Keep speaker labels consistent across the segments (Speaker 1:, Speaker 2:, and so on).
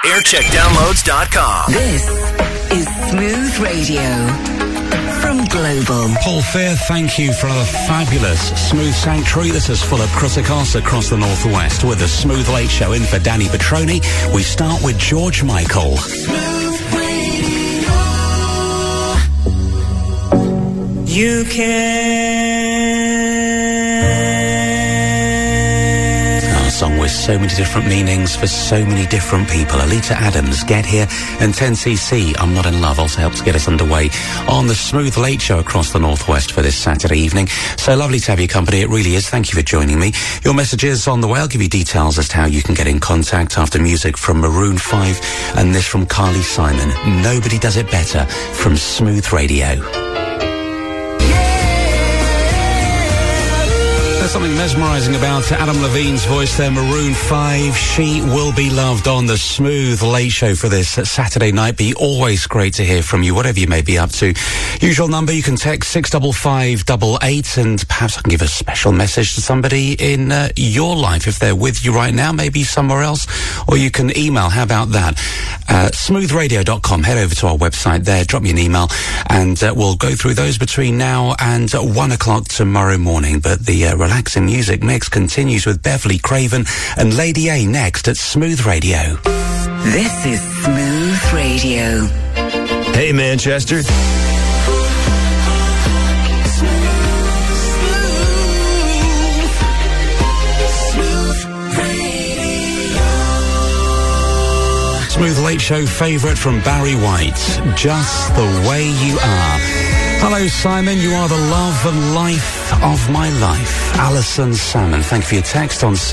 Speaker 1: aircheckdownloads.com.
Speaker 2: This is Smooth Radio from Global.
Speaker 3: Paul Fear, thank you for another fabulous Smooth Sanctuary. This is full of criticals across the Northwest with the Smooth Late Show in for Danny Petroni. We start with George Michael.
Speaker 4: Smooth Radio. You
Speaker 3: A song with so many different meanings for so many different people. Alita Adams, Get Here, and 10cc, I'm Not in Love, also helps get us underway on the Smooth Late Show across the Northwest for this Saturday evening. So lovely to have your company, it really is. Thank you for joining me. Your messages on the way. I'll give you details as to how you can get in contact after music from Maroon 5 and this from Carly Simon. Nobody Does It Better from Smooth Radio. There's something mesmerising about Adam Levine's voice there, Maroon 5. She Will Be Loved on the Smooth Late Show for this Saturday night. Be always great to hear from you, whatever you may be up to. Usual number, you can text 65588 and perhaps I can give a special message to somebody in your life if they're with you right now, maybe somewhere else, or you can email. How about that? Smoothradio.com. Head over to our website there, drop me an email, and we'll go through those between now and 1 o'clock tomorrow morning. But the relaxing music mix continues with Beverly Craven and Lady A next at Smooth Radio.
Speaker 2: This is Smooth Radio.
Speaker 5: Hey, Manchester.
Speaker 3: Smooth Late Show favourite from Barry White, Just the Way You Are. Hello, Simon. You are the love and life of my life. Alison Salmon, thank you for your text on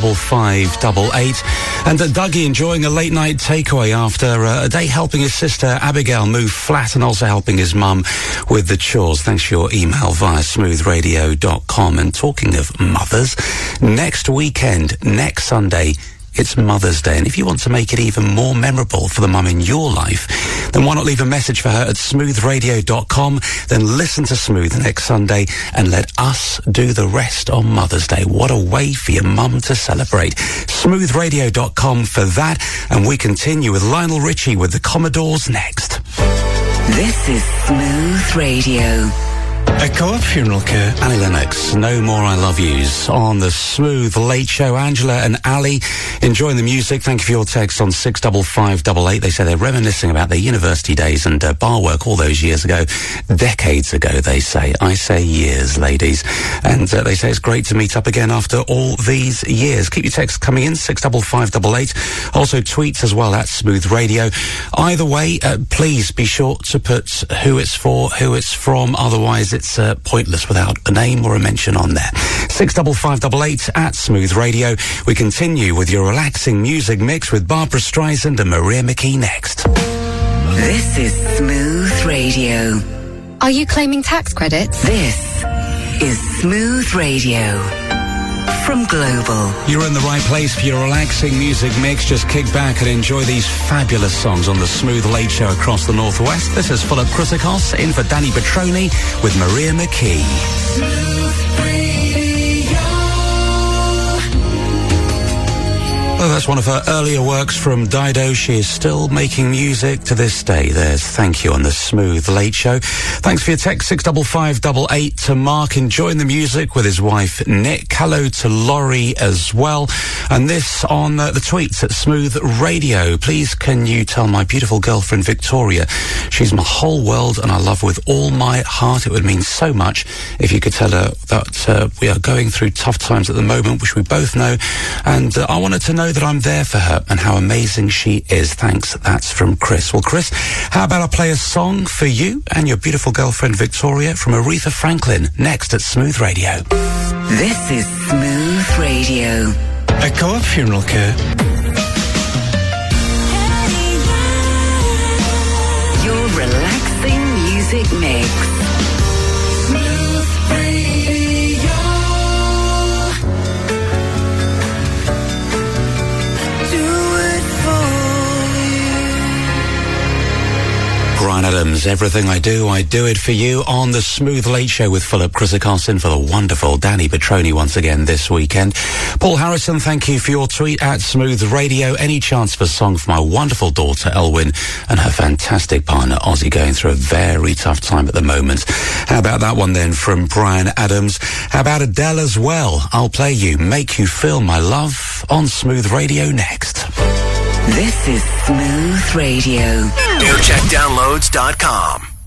Speaker 3: 65588. And Dougie enjoying a late night takeaway after a day helping his sister Abigail move flat and also helping his mum with the chores. Thanks for your email via smoothradio.com. And talking of mothers, next weekend, next Sunday, it's Mother's Day, and if you want to make it even more memorable for the mum in your life, then why not leave a message for her at smoothradio.com, then listen to Smooth next Sunday and let us do the rest on Mother's Day. What a way for your mum to celebrate. Smoothradio.com for that, and we continue with Lionel Richie with the Commodores next.
Speaker 2: This is Smooth Radio.
Speaker 3: A Co-op Funeral Care. Annie Lennox, No More I Love Yous on the Smooth Late Show. Angela and Ali enjoying the music. Thank you for your text on 65588. They say they're reminiscing about their university days and bar work all those years ago. Decades ago, they say. I say years, ladies. And they say it's great to meet up again after all these years. Keep your texts coming in, 65588. Also tweets as well at Smooth Radio. Either way, please be sure to put who it's for, who it's from. Otherwise, it's pointless without a name or a mention on there. 65588 at Smooth Radio. We continue with your relaxing music mix with Barbara Streisand and Maria McKee next.
Speaker 2: This is Smooth Radio.
Speaker 6: Are you claiming tax credits?
Speaker 2: This is Smooth Radio from Global.
Speaker 3: You're in the right place for your relaxing music mix. Just kick back and enjoy these fabulous songs on the Smooth Late Show across the Northwest. This is full of criticals in for Danny Petroni with Maria McKee. Well, that's one of her earlier works from Dido. She is still making music to this day. There's Thank You on the Smooth Late Show. Thanks for your text, 65588 to Mark, enjoying the music with his wife Nick. Hello to Laurie as well. And this on the tweets at Smooth Radio. Please can you tell my beautiful girlfriend Victoria she's my whole world and I love her with all my heart. It would mean so much if you could tell her that we are going through tough times at the moment, which we both know. And I wanted to know that I'm there for her and how amazing she is. Thanks. That's from Chris. Well, Chris, how about I play a song for you and your beautiful girlfriend Victoria from Aretha Franklin next at Smooth Radio.
Speaker 2: This is Smooth Radio.
Speaker 3: A Co-op Funeral Care.
Speaker 2: Your relaxing music mix. Smooth Radio.
Speaker 3: Bryan Adams. Adams. Everything I do it for you on the Smooth Late Show with Philip Christocastin for the wonderful Danny Petroni once again this weekend. Paul Harrison, thank you for your tweet at Smooth Radio. Any chance for a song for my wonderful daughter Elwyn and her fantastic partner Ozzy, going through a very tough time at the moment? How about that one then from Brian Adams? How about Adele as well? I'll play you Make You Feel My Love on Smooth Radio next.
Speaker 2: This is Smooth Radio.
Speaker 5: NewCheckDownloads.com.